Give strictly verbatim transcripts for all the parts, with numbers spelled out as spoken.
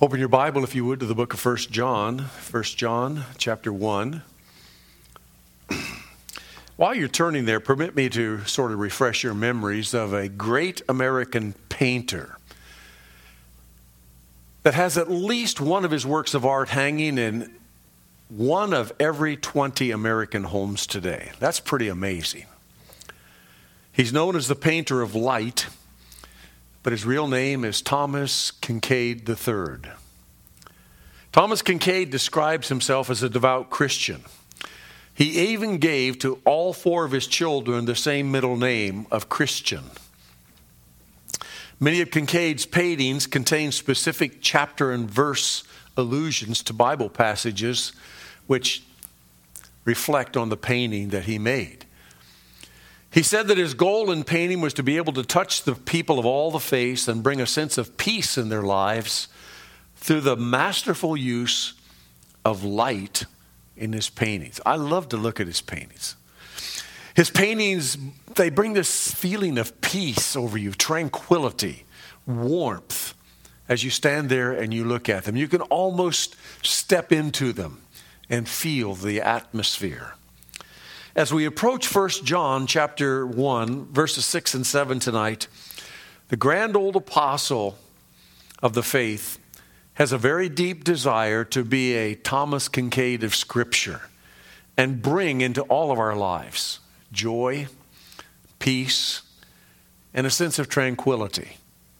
Open your Bible, if you would, to the book of First John, First John chapter one. While you're turning there, permit me to sort of refresh your memories of a great American painter that has at least one of his works of art hanging in one of every twenty American homes today. That's pretty amazing. He's known as the painter of light, but his real name is Thomas Kinkade the third. Thomas Kinkade describes himself as a devout Christian. He even gave to all four of his children the same middle name of Christian. Many of Kinkade's paintings contain specific chapter and verse allusions to Bible passages which reflect on the painting that he made. He said that his goal in painting was to be able to touch the people of all the faiths and bring a sense of peace in their lives through the masterful use of light in his paintings. I love to look at his paintings. His paintings, they bring this feeling of peace over you, tranquility, warmth, as you stand there and you look at them. You can almost step into them and feel the atmosphere. As we approach First John chapter one, verses six and seven tonight, the grand old apostle of the faith has a very deep desire to be a Thomas Kinkade of Scripture and bring into all of our lives joy, peace, and a sense of tranquility.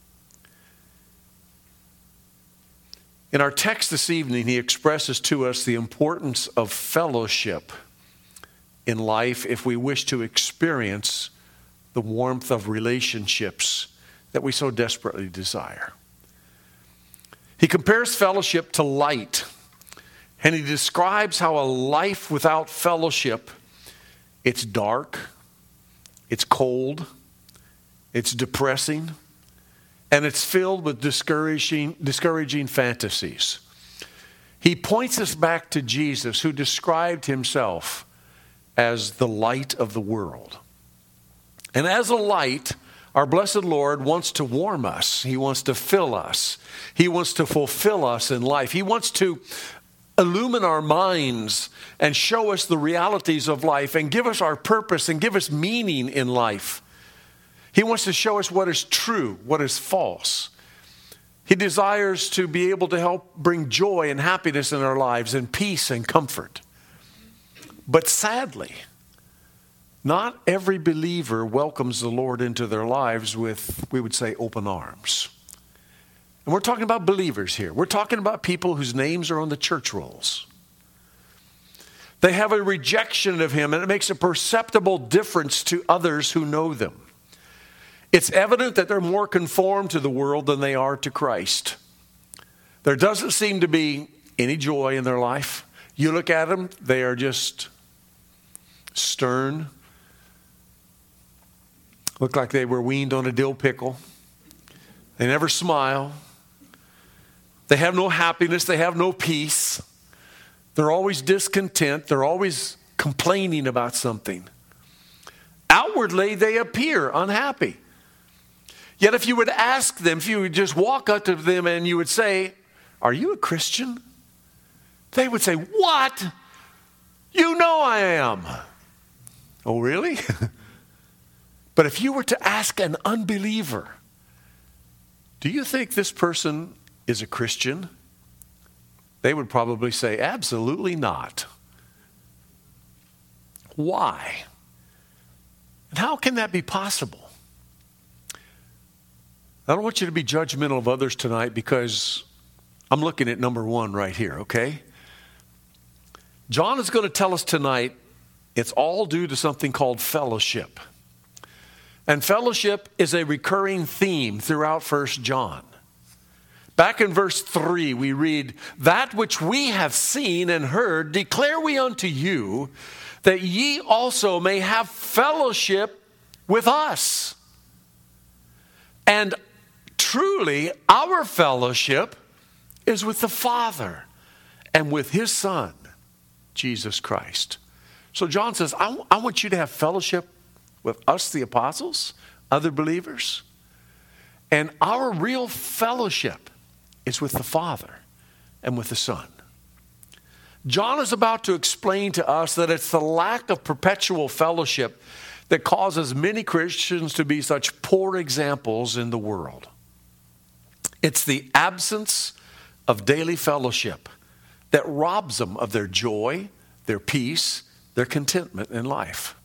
In our text this evening, he expresses to us the importance of fellowship in life if we wish to experience the warmth of relationships that we so desperately desire. He compares fellowship to light, and he describes how a life without fellowship, it's dark, it's cold, it's depressing, and it's filled with discouraging, discouraging fantasies. He points us back to Jesus, who described himself as the light of the world. And as a light, our blessed Lord wants to warm us. He wants to fill us. He wants to fulfill us in life. He wants to illumine our minds and show us the realities of life and give us our purpose and give us meaning in life. He wants to show us what is true, what is false. He desires to be able to help bring joy and happiness in our lives and peace and comfort. But sadly, not every believer welcomes the Lord into their lives with, we would say, open arms. And we're talking about believers here. We're talking about people whose names are on the church rolls. They have a rejection of him, and it makes a perceptible difference to others who know them. It's evident that they're more conformed to the world than they are to Christ. There doesn't seem to be any joy in their life. You look at them, they are just stern. Look like they were weaned on a dill pickle. They never smile. They have no happiness. They have no peace. They're always discontent. They're always complaining about something. Outwardly, they appear unhappy. Yet if you would ask them, if you would just walk up to them and you would say, "Are you a Christian?" They would say, "What? You know I am." Oh, really? But if you were to ask an unbeliever, "Do you think this person is a Christian?" They would probably say, "Absolutely not." Why? And how can that be possible? I don't want you to be judgmental of others tonight because I'm looking at number one right here, okay? John is going to tell us tonight it's all due to something called fellowship. And fellowship is a recurring theme throughout First John. Back in verse three, we read, "That which we have seen and heard declare we unto you, that ye also may have fellowship with us. And truly, our fellowship is with the Father and with his Son, Jesus Christ." So John says, I, I want you to have fellowship with us, the apostles, other believers. And our real fellowship is with the Father and with the Son. John is about to explain to us that it's the lack of perpetual fellowship that causes many Christians to be such poor examples in the world. It's the absence of daily fellowship that robs them of their joy, their peace, their contentment in life.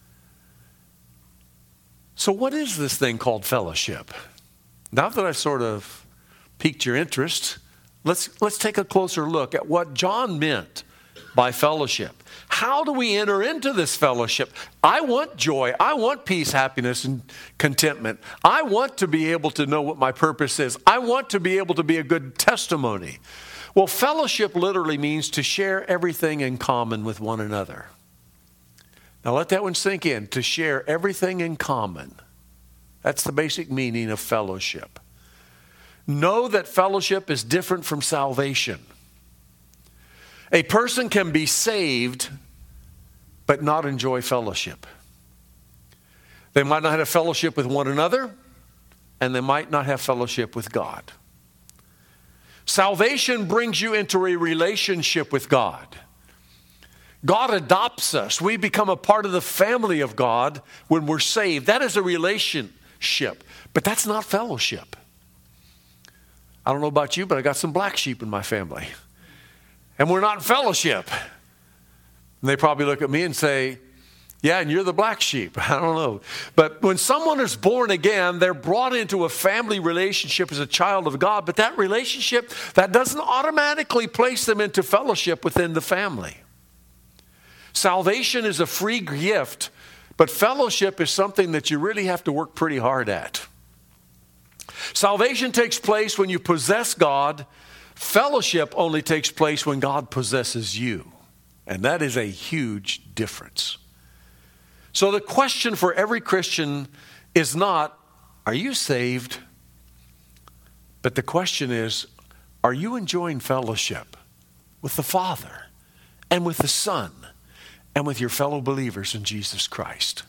So what is this thing called fellowship? Now that I've sort of piqued your interest, let's, let's take a closer look at what John meant by fellowship. How do we enter into this fellowship? I want joy. I want peace, happiness, and contentment. I want to be able to know what my purpose is. I want to be able to be a good testimony. Well, fellowship literally means to share everything in common with one another. Now let that one sink in. To share everything in common. That's the basic meaning of fellowship. Know that fellowship is different from salvation. A person can be saved but not enjoy fellowship. They might not have fellowship with one another, and they might not have fellowship with God. Salvation brings you into a relationship with God. God adopts us. We become a part of the family of God when we're saved. That is a relationship, but that's not fellowship. I don't know about you, but I got some black sheep in my family. And we're not in fellowship. And they probably look at me and say, yeah, and you're the black sheep. I don't know. But when someone is born again, they're brought into a family relationship as a child of God. But that relationship, that doesn't automatically place them into fellowship within the family. Salvation is a free gift, but fellowship is something that you really have to work pretty hard at. Salvation takes place when you possess God. Fellowship only takes place when God possesses you. And that is a huge difference. So the question for every Christian is not, are you saved? But the question is, are you enjoying fellowship with the Father and with the Son and with your fellow believers in Jesus Christ?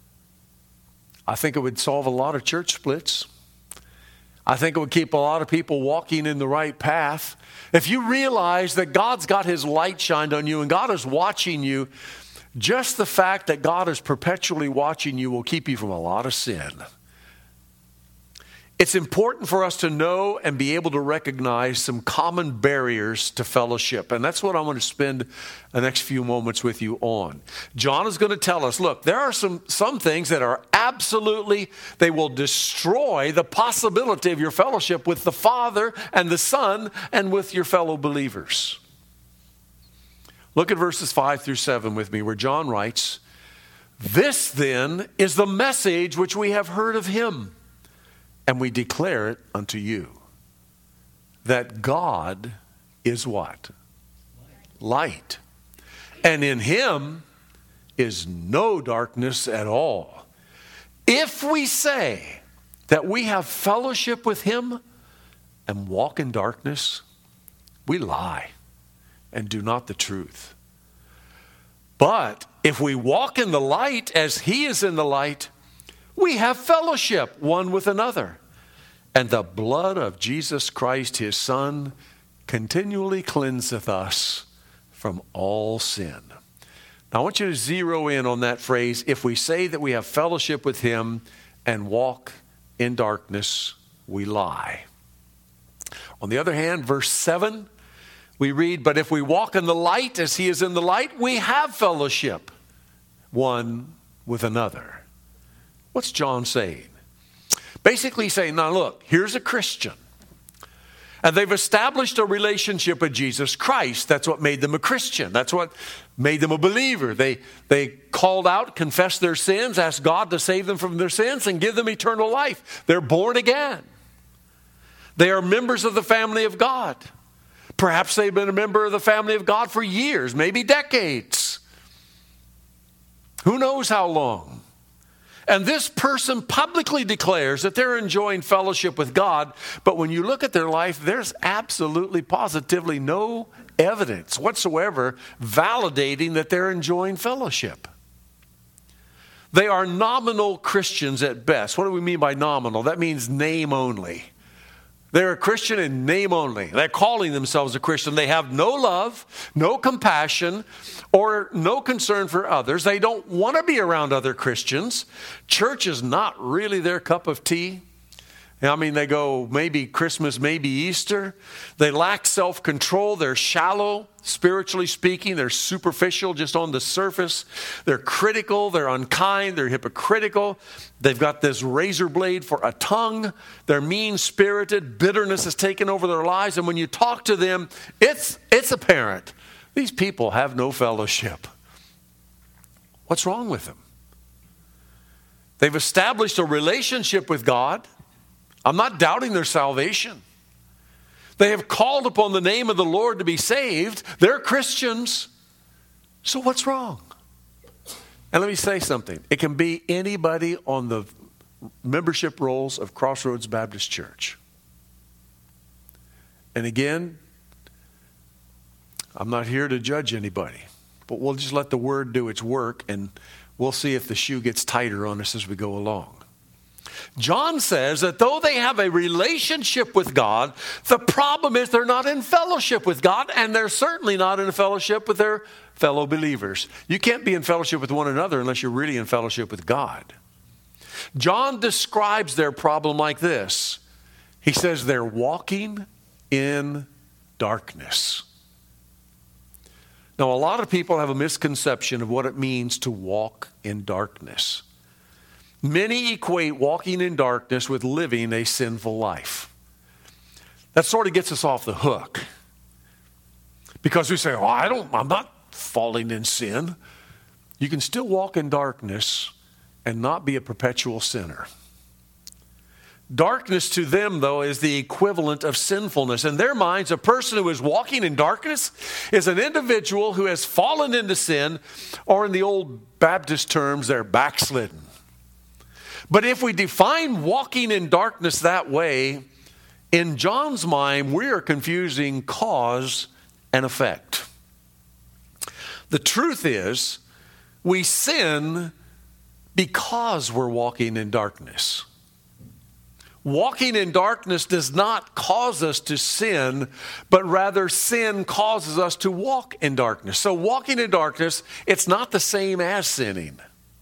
I think it would solve a lot of church splits. I think it would keep a lot of people walking in the right path. If you realize that God's got his light shined on you and God is watching you, just the fact that God is perpetually watching you will keep you from a lot of sin. It's important for us to know and be able to recognize some common barriers to fellowship. And that's what I want to spend the next few moments with you on. John is going to tell us, look, there are some, some things that are absolutely, they will destroy the possibility of your fellowship with the Father and the Son and with your fellow believers. Look at verses five through seven with me, where John writes, "This then is the message which we have heard of him, and we declare it unto you, that God is" what? Light. And in him is no darkness at all. If we say that we have fellowship with him and walk in darkness, we lie and do not the truth. But if we walk in the light as he is in the light, we have fellowship one with another. And the blood of Jesus Christ, his Son, continually cleanseth us from all sin. Now I want you to zero in on that phrase, if we say that we have fellowship with him and walk in darkness, we lie. On the other hand, verse seven, we read, but if we walk in the light as he is in the light, we have fellowship one with another. What's John saying? Basically saying, now look, here's a Christian. And they've established a relationship with Jesus Christ. That's what made them a Christian. That's what made them a believer. They, they called out, confessed their sins, asked God to save them from their sins and give them eternal life. They're born again. They are members of the family of God. Perhaps they've been a member of the family of God for years, maybe decades. Who knows how long? And this person publicly declares that they're enjoying fellowship with God, but when you look at their life, there's absolutely, positively no evidence whatsoever validating that they're enjoying fellowship. They are nominal Christians at best. What do we mean by nominal? That means name only. They're a Christian in name only. They're calling themselves a Christian. They have no love, no compassion, or no concern for others. They don't want to be around other Christians. Church is not really their cup of tea. I mean, they go maybe Christmas, maybe Easter. They lack self-control. They're shallow, spiritually speaking. They're superficial, just on the surface. They're critical. They're unkind. They're hypocritical. They've got this razor blade for a tongue. They're mean-spirited. Bitterness has taken over their lives. And when you talk to them, it's, it's apparent. These people have no fellowship. What's wrong with them? They've established a relationship with God. I'm not doubting their salvation. They have called upon the name of the Lord to be saved. They're Christians. So what's wrong? And let me say something. It can be anybody on the membership rolls of Crossroads Baptist Church. And again, I'm not here to judge anybody, but we'll just let the word do its work, and we'll see if the shoe gets tighter on us as we go along. John says that though they have a relationship with God, the problem is they're not in fellowship with God, and they're certainly not in fellowship with their fellow believers. You can't be in fellowship with one another unless you're really in fellowship with God. John describes their problem like this. He says they're walking in darkness. Now, a lot of people have a misconception of what it means to walk in darkness. Many equate walking in darkness with living a sinful life. That sort of gets us off the hook. Because we say, oh, I don't, I'm not falling in sin. You can still walk in darkness and not be a perpetual sinner. Darkness to them, though, is the equivalent of sinfulness. In their minds, a person who is walking in darkness is an individual who has fallen into sin, or in the old Baptist terms, they're backslidden. But if we define walking in darkness that way, in John's mind, we are confusing cause and effect. The truth is, we sin because we're walking in darkness. Walking in darkness does not cause us to sin, but rather sin causes us to walk in darkness. So walking in darkness, it's not the same as sinning.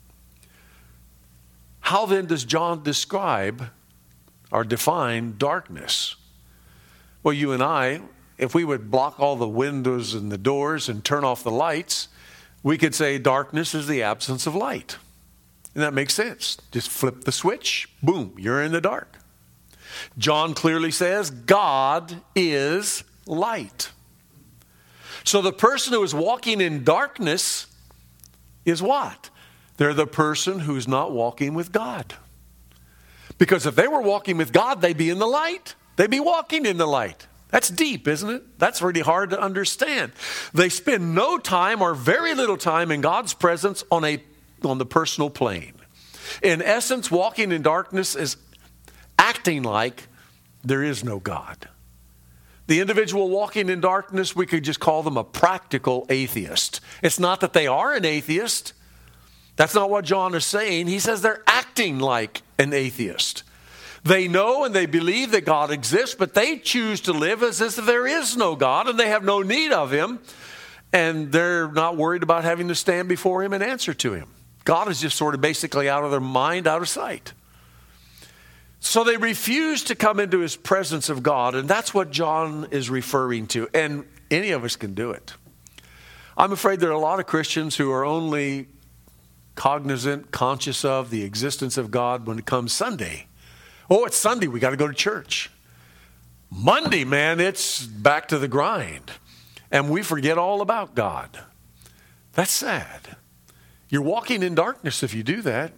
How then does John describe or define darkness? Well, you and I, if we would block all the windows and the doors and turn off the lights, we could say darkness is the absence of light. And that makes sense. Just flip the switch, boom, you're in the dark. John clearly says God is light. So the person who is walking in darkness is what? They're the person who's not walking with God. Because if they were walking with God, they'd be in the light. They'd be walking in the light. That's deep, isn't it? That's really hard to understand. They spend no time or very little time in God's presence on a on the personal plane. In essence, walking in darkness is acting like there is no God. The individual walking in darkness, we could just call them a practical atheist. It's not that they are an atheist. That's not what John is saying. He says they're acting like an atheist. They know and they believe that God exists, but they choose to live as if there is no God and they have no need of Him. And they're not worried about having to stand before Him and answer to Him. God is just sort of basically out of their mind, out of sight. So they refuse to come into His presence of God, and that's what John is referring to. And any of us can do it. I'm afraid there are a lot of Christians who are only cognizant, conscious of the existence of God when it comes Sunday. Oh, it's Sunday, we got to go to church. Monday, man, it's back to the grind. And we forget all about God. That's sad. You're walking in darkness if you do that.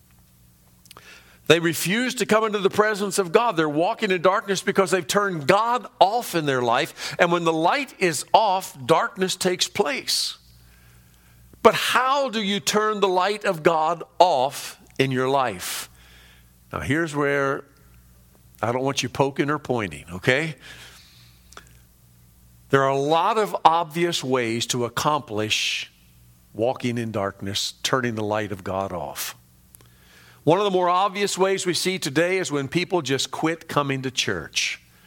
They refuse to come into the presence of God. They're walking in darkness because they've turned God off in their life. And when the light is off, darkness takes place. But how do you turn the light of God off in your life? Now, here's where I don't want you poking or pointing, okay? There are a lot of obvious ways to accomplish walking in darkness, turning the light of God off. One of the more obvious ways we see today is when people just quit coming to church.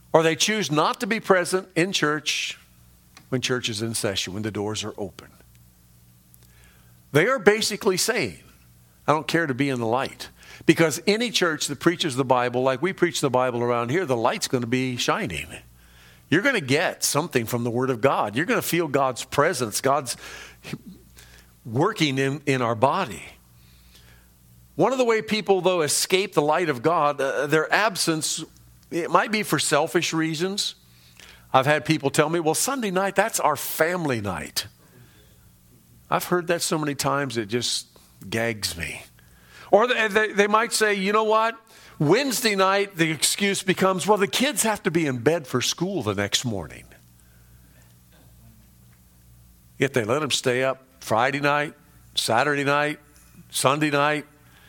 Or they choose not to be present in church when church is in session, when the doors are open. They are basically saying, I don't care to be in the light. Because any church that preaches the Bible, like we preach the Bible around here, the light's going to be shining. You're going to get something from the Word of God. You're going to feel God's presence, God's working in, in our body. One of the way people, though, escape the light of God, uh, their absence, it might be for selfish reasons. I've had people tell me, well, Sunday night, that's our family night. I've heard that so many times, it just gags me. Or they, they, they might say, you know what? Wednesday night, the excuse becomes, well, the kids have to be in bed for school the next morning. Yet they let them stay up Friday night, Saturday night, Sunday night.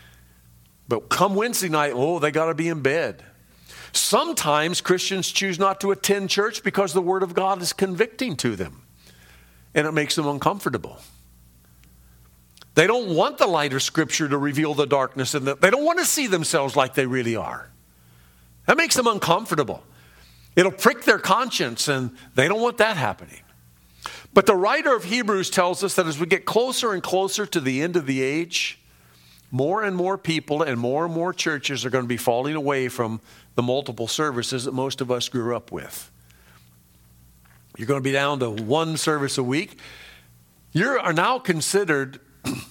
But come Wednesday night, oh, they got to be in bed. Sometimes Christians choose not to attend church because the Word of God is convicting to them. And it makes them uncomfortable. They don't want the light of Scripture to reveal the darkness in them. They don't want to see themselves like they really are. That makes them uncomfortable. It'll prick their conscience, and they don't want that happening. But the writer of Hebrews tells us that as we get closer and closer to the end of the age, more and more people and more and more churches are going to be falling away from the multiple services that most of us grew up with. You're going to be down to one service a week. You are now considered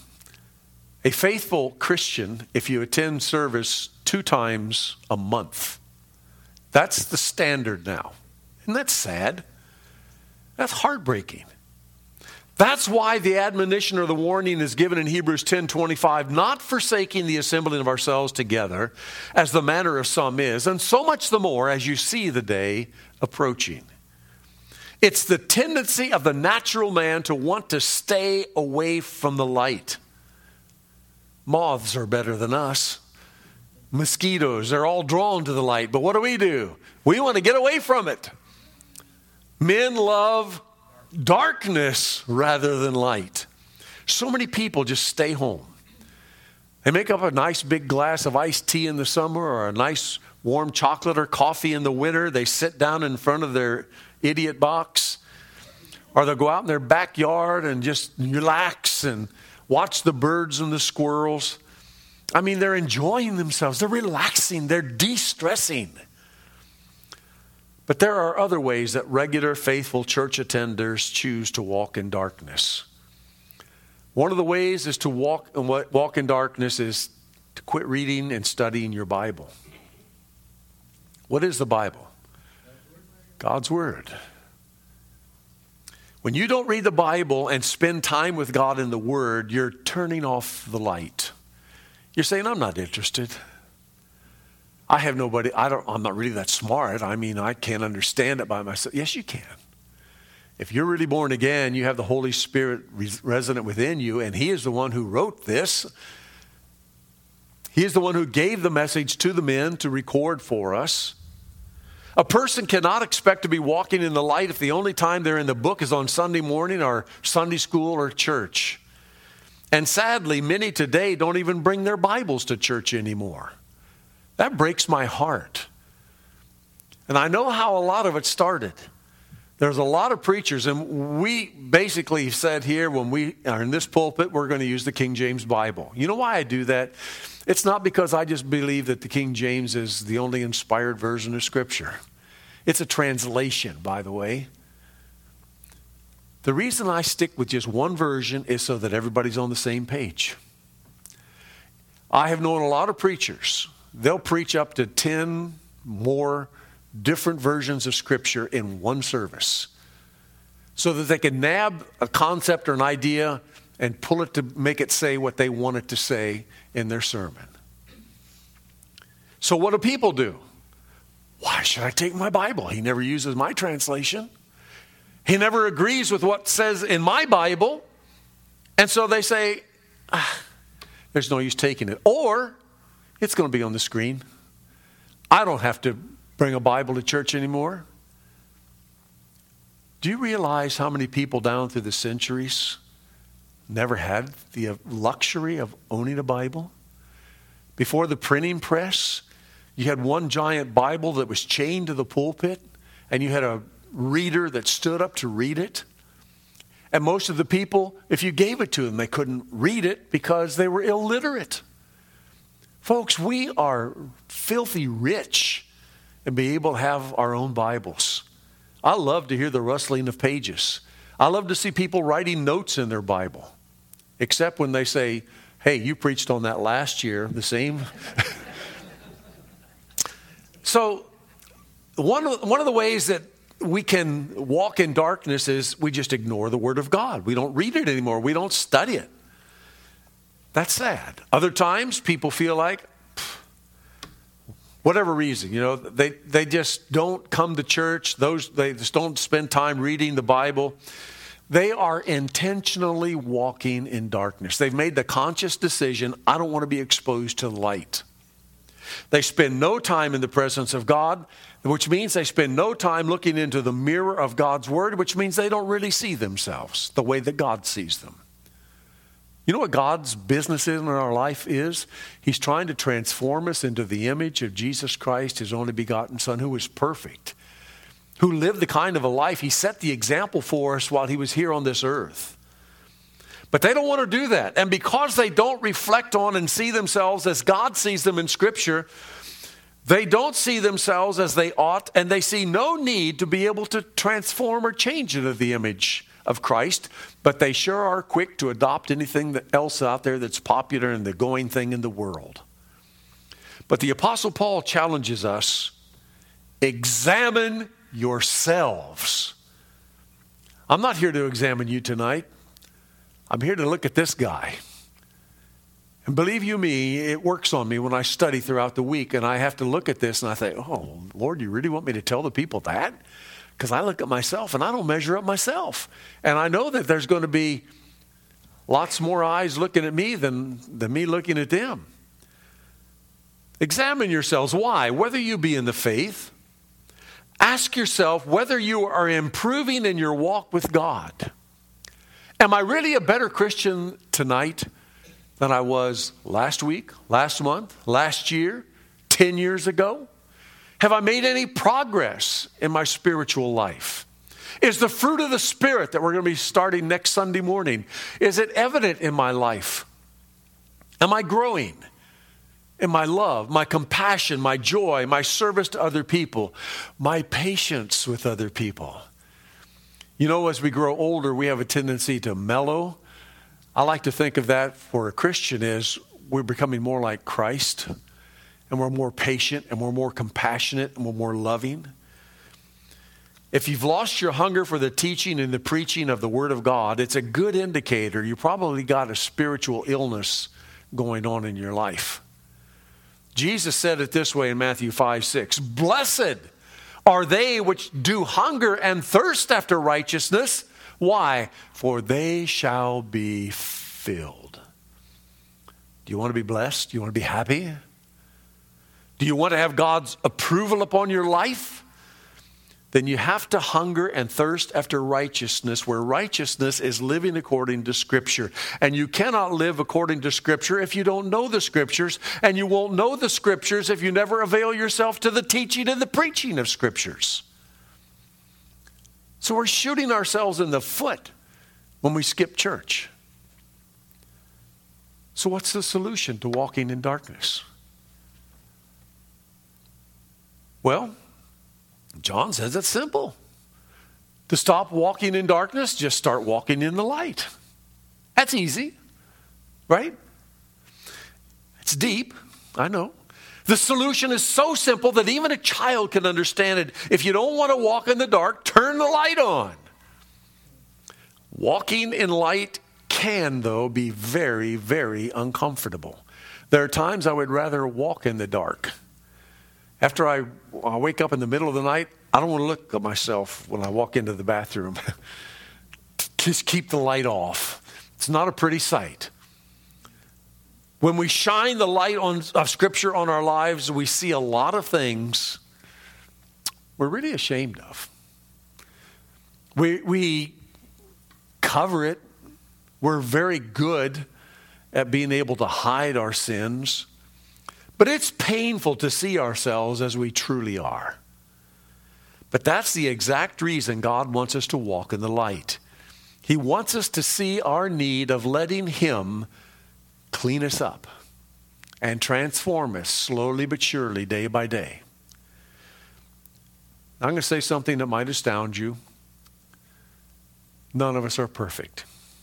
a faithful Christian if you attend service two times a month. That's the standard now. Isn't that sad? That's heartbreaking. That's why the admonition or the warning is given in Hebrews ten twenty-five, not forsaking the assembling of ourselves together, as the manner of some is, and so much the more as you see the day approaching. It's the tendency of the natural man to want to stay away from the light. Moths are better than us. Mosquitoes, they're all drawn to the light. But what do we do? We want to get away from it. Men love darkness rather than light. So many people just stay home. They make up a nice big glass of iced tea in the summer or a nice warm chocolate or coffee in the winter. They sit down in front of their idiot box. Or they'll go out in their backyard and just relax and watch the birds and the squirrels. I mean, they're enjoying themselves. They're relaxing. They're de-stressing. But there are other ways that regular, faithful church attenders choose to walk in darkness. One of the ways is to walk, walk in darkness is to quit reading and studying your Bible. What is the Bible? God's Word. When you don't read the Bible and spend time with God in the Word, you're turning off the light. You're saying, I'm not interested. I have nobody, I don't, I'm not really that smart. I mean, I can't understand it by myself. Yes, you can. If you're really born again, you have the Holy Spirit res- resident within you, and He is the one who wrote this. He is the one who gave the message to the men to record for us. A person cannot expect to be walking in the light if the only time they're in the book is on Sunday morning or Sunday school or church. And sadly, many today don't even bring their Bibles to church anymore. That breaks my heart. And I know how a lot of it started. There's a lot of preachers, and we basically said here when we are in this pulpit, we're going to use the King James Bible. You know why I do that? It's not because I just believe that the King James is the only inspired version of Scripture. It's a translation, by the way. The reason I stick with just one version is so that everybody's on the same page. I have known a lot of preachers. They'll preach up to ten more different versions of Scripture in one service so that they can nab a concept or an idea and pull it to make it say what they want it to say in their sermon. So what do people do? Why should I take my Bible? He never uses my translation. He never agrees with what says in my Bible. And so they say, ah, there's no use taking it. Or it's going to be on the screen. I don't have to bring a Bible to church anymore. Do you realize how many people down through the centuries never had the luxury of owning a Bible? Before the printing press, You had one giant Bible that was chained to the pulpit, and you had a reader that stood up to read it. And most of the people, if you gave it to them, they couldn't read it because they were illiterate. Folks, we are filthy rich and be able to have our own Bibles. I love to hear the rustling of pages. I love to see people writing notes in their Bible, except when they say, hey, you preached on that last year, the same. So one of, one of the ways that we can walk in darkness is we just ignore the Word of God. We don't read it anymore. We don't study it. That's sad. Other times, people feel like, whatever reason, you know, they, they just don't come to church. Those they just don't spend time reading the Bible. They are intentionally walking in darkness. They've made the conscious decision, I don't want to be exposed to light. They spend no time in the presence of God, which means they spend no time looking into the mirror of God's Word, which means they don't really see themselves the way that God sees them. You know what God's business in our life is? He's trying to transform us into the image of Jesus Christ, His only begotten Son, who was perfect, who lived the kind of a life. He set the example for us while He was here on this earth. But they don't want to do that. And because they don't reflect on and see themselves as God sees them in Scripture, they don't see themselves as they ought, and they see no need to be able to transform or change into the image of Christ, but they sure are quick to adopt anything that else out there that's popular and the going thing in the world. But the Apostle Paul challenges us, examine yourselves. I'm not here to examine you tonight. I'm here to look at this guy. And believe you me, it works on me when I study throughout the week, and I have to look at this and I think, oh, Lord, you really want me to tell the people that? Because I look at myself and I don't measure up myself. And I know that there's going to be lots more eyes looking at me than, than me looking at them. Examine yourselves. Why? Whether you be in the faith, ask yourself whether you are improving in your walk with God. Am I really a better Christian tonight than I was last week, last month, last year, ten years ago? Have I made any progress in my spiritual life? Is the fruit of the Spirit that we're going to be starting next Sunday morning, is it evident in my life? Am I growing in my love, my compassion, my joy, my service to other people, my patience with other people? You know, as we grow older, we have a tendency to mellow. I like to think of that for a Christian as we're becoming more like Christ. And we're more patient, and we're more compassionate, and we're more loving. If you've lost your hunger for the teaching and the preaching of the Word of God, it's a good indicator you probably got a spiritual illness going on in your life. Jesus said it this way in Matthew five six, blessed are they which do hunger and thirst after righteousness. Why? For they shall be filled. Do you want to be blessed? Do you want to be happy? Do you want to have God's approval upon your life? Then you have to hunger and thirst after righteousness, where righteousness is living according to Scripture. And you cannot live according to Scripture if you don't know the Scriptures, and you won't know the Scriptures if you never avail yourself to the teaching and the preaching of Scriptures. So we're shooting ourselves in the foot when we skip church. So what's the solution to walking in darkness? Well, John says it's simple. To stop walking in darkness, just start walking in the light. That's easy, right? It's deep, I know. The solution is so simple that even a child can understand it. If you don't want to walk in the dark, turn the light on. Walking in light can, though, be very, very uncomfortable. There are times I would rather walk in the dark. After I, I wake up in the middle of the night, I don't want to look at myself when I walk into the bathroom. Just keep the light off. It's not a pretty sight. When we shine the light on, of Scripture on our lives, we see a lot of things we're really ashamed of. We, we cover it. We're very good at being able to hide our sins. But it's painful to see ourselves as we truly are. But that's the exact reason God wants us to walk in the light. He wants us to see our need of letting Him clean us up and transform us slowly but surely, day by day. I'm going to say something that might astound you. None of us are perfect.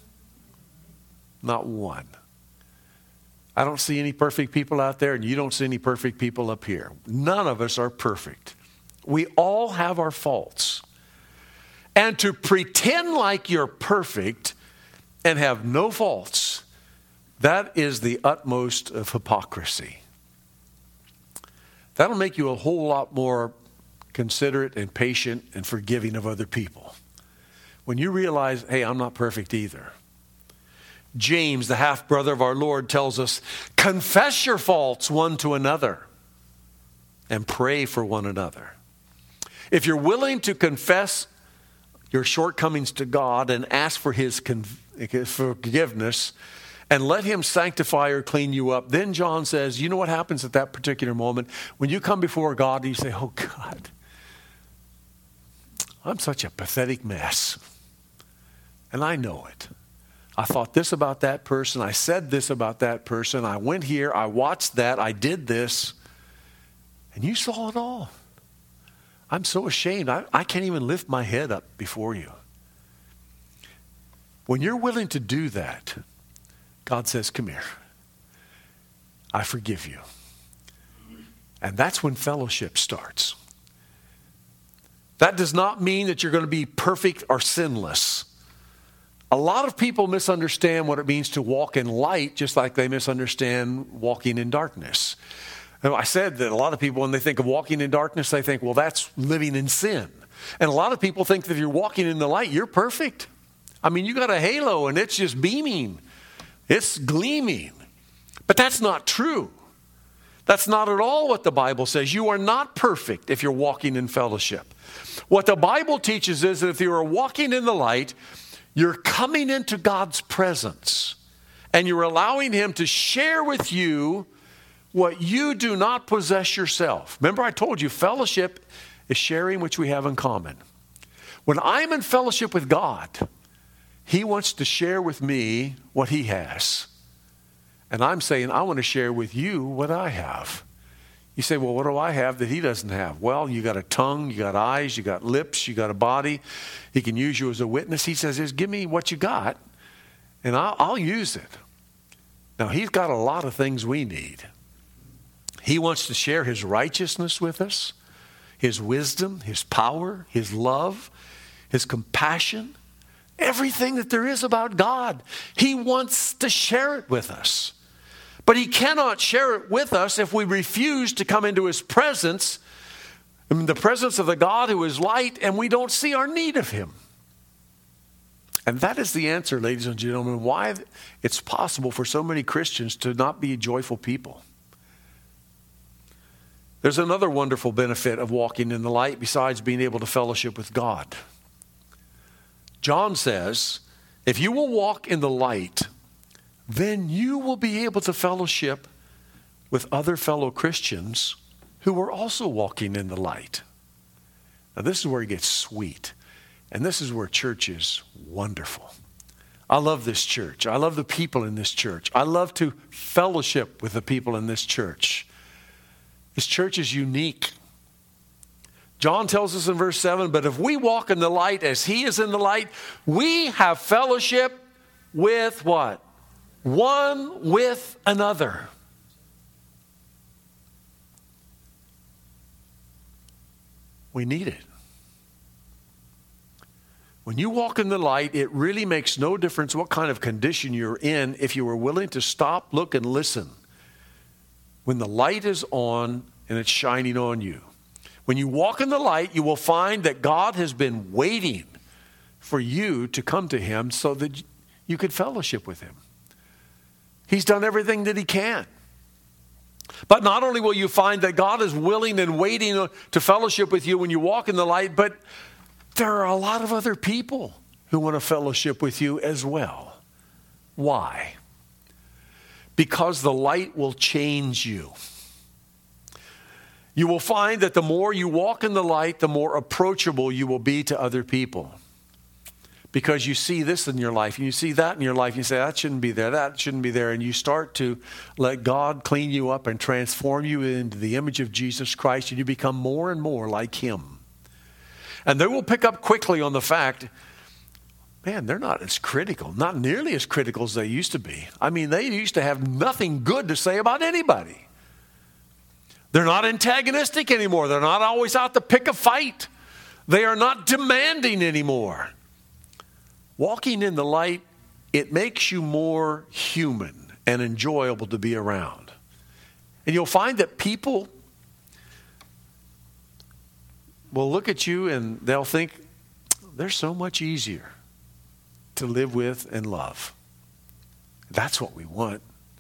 Not one. I don't see any perfect people out there, and you don't see any perfect people up here. None of us are perfect. We all have our faults. And to pretend like you're perfect and have no faults, that is the utmost of hypocrisy. That'll make you a whole lot more considerate and patient and forgiving of other people. When you realize, hey, I'm not perfect either. James, the half-brother of our Lord, tells us, confess your faults one to another and pray for one another. If you're willing to confess your shortcomings to God and ask for His forgiveness and let Him sanctify or clean you up, then John says, you know what happens at that particular moment? When you come before God and you say, oh God, I'm such a pathetic mess. And I know it. I thought this about that person. I said this about that person. I went here. I watched that. I did this. And you saw it all. I'm so ashamed. I, I can't even lift my head up before you. When you're willing to do that, God says, come here. I forgive you. And that's when fellowship starts. That does not mean that you're going to be perfect or sinless. A lot of people misunderstand what it means to walk in light, just like they misunderstand walking in darkness. Now, I said that a lot of people, when they think of walking in darkness, they think, well, that's living in sin. And a lot of people think that if you're walking in the light, you're perfect. I mean, you got a halo and it's just beaming. It's gleaming. But that's not true. That's not at all what the Bible says. You are not perfect if you're walking in fellowship. What the Bible teaches is that if you are walking in the light, you're coming into God's presence and you're allowing Him to share with you what you do not possess yourself. Remember, I told you fellowship is sharing which we have in common. When I'm in fellowship with God, He wants to share with me what He has. And I'm saying, I want to share with you what I have. You say, well, what do I have that He doesn't have? Well, you got a tongue, you got eyes, you got lips, you got a body. He can use you as a witness. He says, give me what you got, and I'll, I'll use it. Now, He's got a lot of things we need. He wants to share His righteousness with us, His wisdom, His power, His love, His compassion, everything that there is about God. He wants to share it with us. But He cannot share it with us if we refuse to come into His presence, in the presence of the God who is light, and we don't see our need of Him. And that is the answer, ladies and gentlemen, why it's possible for so many Christians to not be joyful people. There's another wonderful benefit of walking in the light besides being able to fellowship with God. John says, if you will walk in the light, then you will be able to fellowship with other fellow Christians who are also walking in the light. Now, this is where it gets sweet. And this is where church is wonderful. I love this church. I love the people in this church. I love to fellowship with the people in this church. This church is unique. John tells us in verse seven, but if we walk in the light as He is in the light, we have fellowship with what? One with another. We need it. When you walk in the light, it really makes no difference what kind of condition you're in if you are willing to stop, look, and listen. When the light is on and it's shining on you. When you walk in the light, you will find that God has been waiting for you to come to Him so that you could fellowship with Him. He's done everything that He can. But not only will you find that God is willing and waiting to fellowship with you when you walk in the light, but there are a lot of other people who want to fellowship with you as well. Why? Because the light will change you. You will find that the more you walk in the light, the more approachable you will be to other people. Because you see this in your life, and you see that in your life, and you say, that shouldn't be there, that shouldn't be there, and you start to let God clean you up and transform you into the image of Jesus Christ, and you become more and more like Him. And they will pick up quickly on the fact, man, they're not as critical, not nearly as critical as they used to be. I mean, they used to have nothing good to say about anybody. They're not antagonistic anymore. They're not always out to pick a fight. They are not demanding anymore. Walking in the light, it makes you more human and enjoyable to be around. And you'll find that people will look at you and they'll think, they're so much easier to live with and love. That's what we want.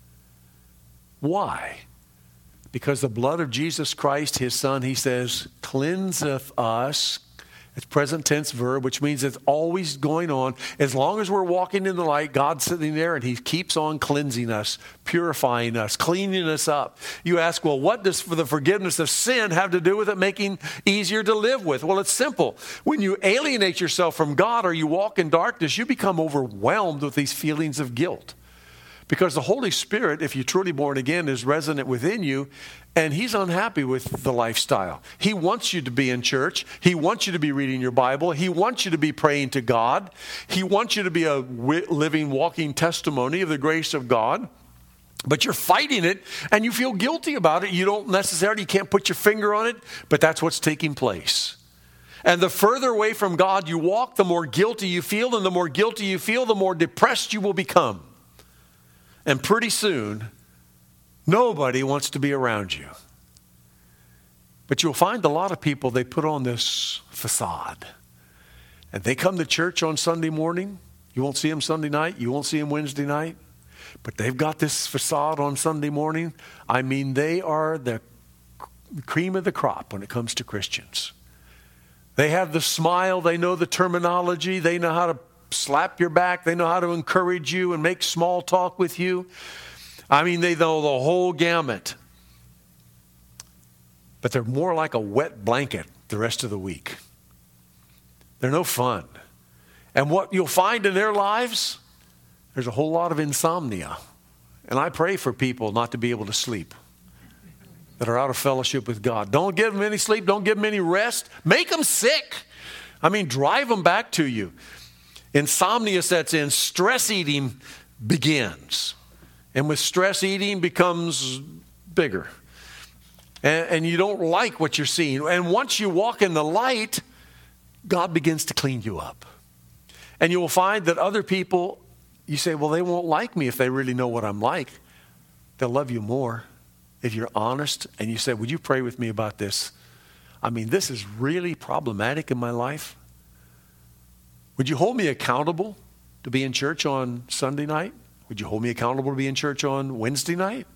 Why? Because the blood of Jesus Christ, His Son, He says, cleanseth us. It's present tense verb, which means it's always going on. As long as we're walking in the light, God's sitting there and He keeps on cleansing us, purifying us, cleaning us up. You ask, well, what does for the forgiveness of sin have to do with it making easier to live with? Well, it's simple. When you alienate yourself from God or you walk in darkness, you become overwhelmed with these feelings of guilt. Because the Holy Spirit, if you're truly born again, is resonant within you, and He's unhappy with the lifestyle. He wants you to be in church. He wants you to be reading your Bible. He wants you to be praying to God. He wants you to be a living, walking testimony of the grace of God. But you're fighting it, and you feel guilty about it. You don't necessarily, you can't put your finger on it, but that's what's taking place. And the further away from God you walk, the more guilty you feel, and the more guilty you feel, the more depressed you will become. And pretty soon, nobody wants to be around you. But you'll find a lot of people, they put on this facade. And they come to church on Sunday morning. You won't see them Sunday night. You won't see them Wednesday night. But they've got this facade on Sunday morning. I mean, they are the cream of the crop when it comes to Christians. They have the smile. They know the terminology. They know how to slap your back. They know how to encourage you and make small talk with you. I mean, they know the whole gamut. But they're more like a wet blanket the rest of the week. They're no fun. And what you'll find in their lives, there's a whole lot of insomnia. And I pray for people not to be able to sleep, that are out of fellowship with God. Don't give them any sleep. Don't give them any rest. Make them sick. I mean, drive them back to you. Insomnia sets in, stress eating begins. And with stress eating becomes bigger. And, and you don't like what you're seeing. And once you walk in the light, God begins to clean you up. And you will find that other people, you say, well, they won't like me if they really know what I'm like. They'll love you more if you're honest and you say, would you pray with me about this? I mean, this is really problematic in my life. Would you hold me accountable to be in church on Sunday night? Would you hold me accountable to be in church on Wednesday night?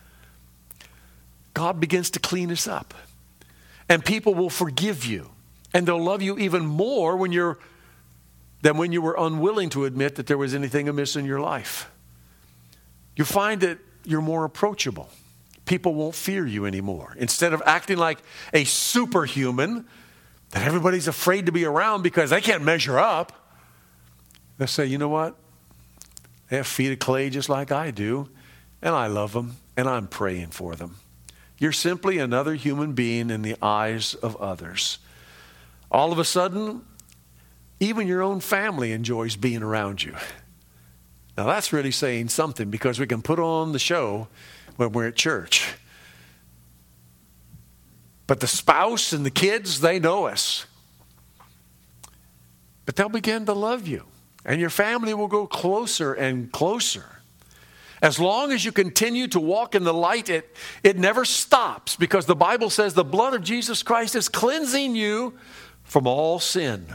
God begins to clean us up. And people will forgive you. And they'll love you even more when you're than when you were unwilling to admit that there was anything amiss in your life. You find that you're more approachable. People won't fear you anymore. Instead of acting like a superhuman that everybody's afraid to be around because they can't measure up, they'll say, you know what? They have feet of clay just like I do, and I love them, and I'm praying for them. You're simply another human being in the eyes of others. All of a sudden, even your own family enjoys being around you. Now that's really saying something, because we can put on the show when we're at church. But the spouse and the kids, they know us. But they'll begin to love you. And your family will go closer and closer. As long as you continue to walk in the light, it, it never stops, because the Bible says the blood of Jesus Christ is cleansing you from all sin.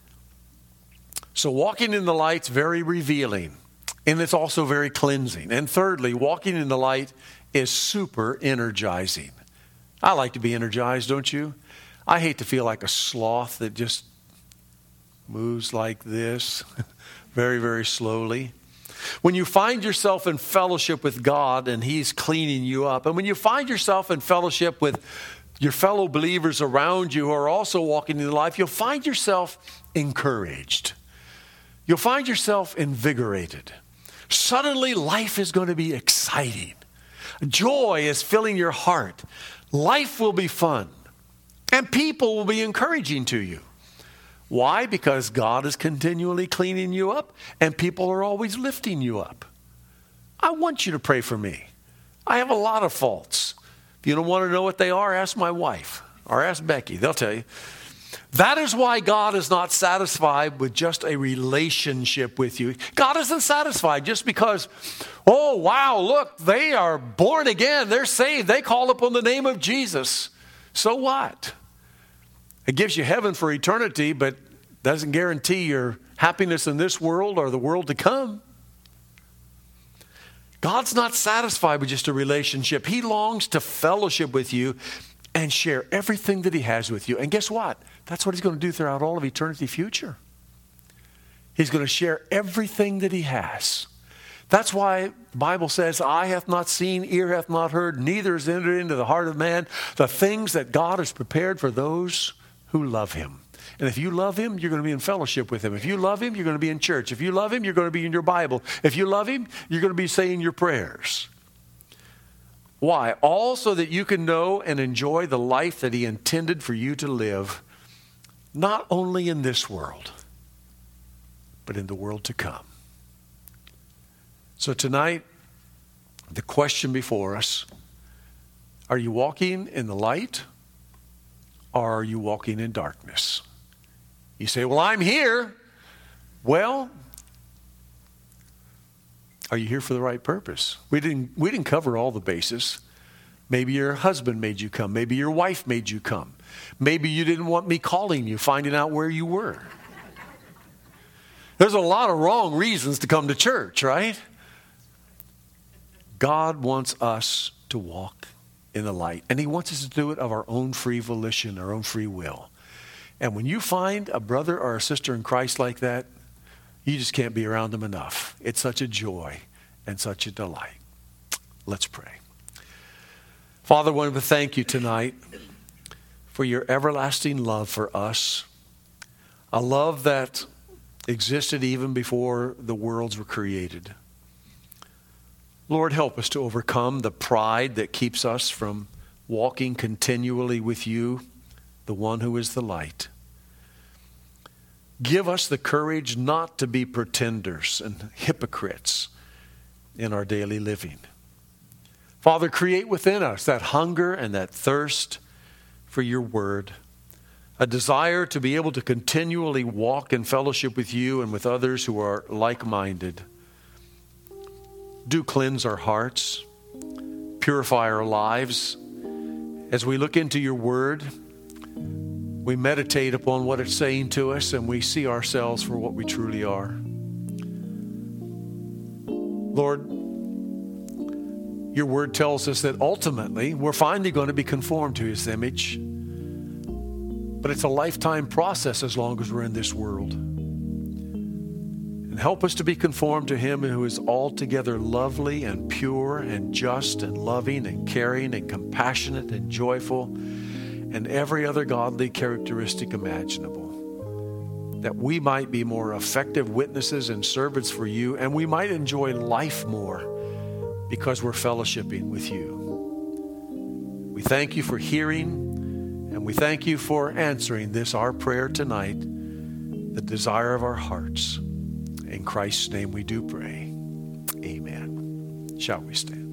So walking in the light's very revealing, and it's also very cleansing. And thirdly, walking in the light is super energizing. I like to be energized, don't you? I hate to feel like a sloth that just moves like this, very, very slowly. When you find yourself in fellowship with God and He's cleaning you up, and when you find yourself in fellowship with your fellow believers around you who are also walking in life, you'll find yourself encouraged. You'll find yourself invigorated. Suddenly, life is going to be exciting. Joy is filling your heart. Life will be fun. And people will be encouraging to you. Why? Because God is continually cleaning you up, and people are always lifting you up. I want you to pray for me. I have a lot of faults. If you don't want to know what they are, ask my wife or ask Becky. They'll tell you. That is why God is not satisfied with just a relationship with you. God isn't satisfied just because, oh, wow, look, they are born again. They're saved. They call upon the name of Jesus. So what? It gives you heaven for eternity, but doesn't guarantee your happiness in this world or the world to come. God's not satisfied with just a relationship. He longs to fellowship with you and share everything that he has with you. And guess what? That's what he's going to do throughout all of eternity future. He's going to share everything that he has. That's why the Bible says, eye hath not seen, ear hath not heard, neither is entered into the heart of man the things that God has prepared for those who love him. And if you love him, you're going to be in fellowship with him. If you love him, you're going to be in church. If you love him, you're going to be in your Bible. If you love him, you're going to be saying your prayers. Why? All so that you can know and enjoy the life that he intended for you to live, not only in this world, but in the world to come. So tonight, the question before us, are you walking in the light or are you walking in darkness? You say, well, I'm here. Well, are you here for the right purpose? We didn't, we didn't cover all the bases. Maybe your husband made you come. Maybe your wife made you come. Maybe you didn't want me calling you, finding out where you were. There's a lot of wrong reasons to come to church, right? God wants us to walk in the light, and he wants us to do it of our own free volition, our own free will. And when you find a brother or a sister in Christ like that, you just can't be around them enough. It's such a joy and such a delight. Let's pray. Father, I want to thank you tonight for your everlasting love for us, a love that existed even before the worlds were created. Lord, help us to overcome the pride that keeps us from walking continually with you, the one who is the light. Give us the courage not to be pretenders and hypocrites in our daily living. Father, create within us that hunger and that thirst for your word, a desire to be able to continually walk in fellowship with you and with others who are like-minded. Do cleanse our hearts, purify our lives. As we look into your word, we meditate upon what it's saying to us and we see ourselves for what we truly are. Lord, your word tells us that ultimately we're finally going to be conformed to his image. But it's a lifetime process as long as we're in this world. And help us to be conformed to him who is altogether lovely and pure and just and loving and caring and compassionate and joyful and every other godly characteristic imaginable. That we might be more effective witnesses and servants for you, and we might enjoy life more because we're fellowshipping with you. We thank you for hearing, and we thank you for answering this, our prayer tonight, the desire of our hearts. In Christ's name we do pray. Amen. Shall we stand?